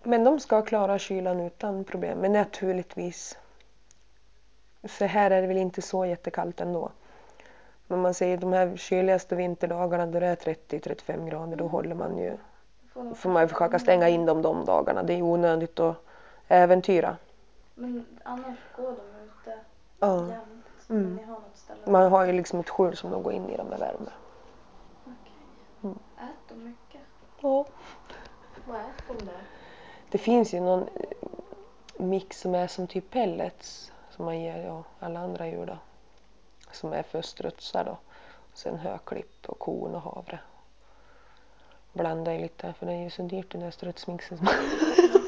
Men de ska klara kylan utan problem. Men naturligtvis, för här är det väl inte så jättekallt ändå. Men man säger de här kyligaste vinterdagarna då det är 30-35 grader, då håller man ju, får man ju försöka stänga in dem de dagarna. Det är onödigt att äventyra. Men annars går de ute Ja. jämt. Men ni har något ställe. Man har ju liksom ett skjul som de går in i med värme. Okej. Äter de mycket? Ja. Vad äter de då? Det finns ju någon mix som är som typ pellets som man ger alla andra djur då. Som är för strutsar då. Sen höklipp och korn och havre. Blanda i lite för det är ju så dyrt den där strutsmixen.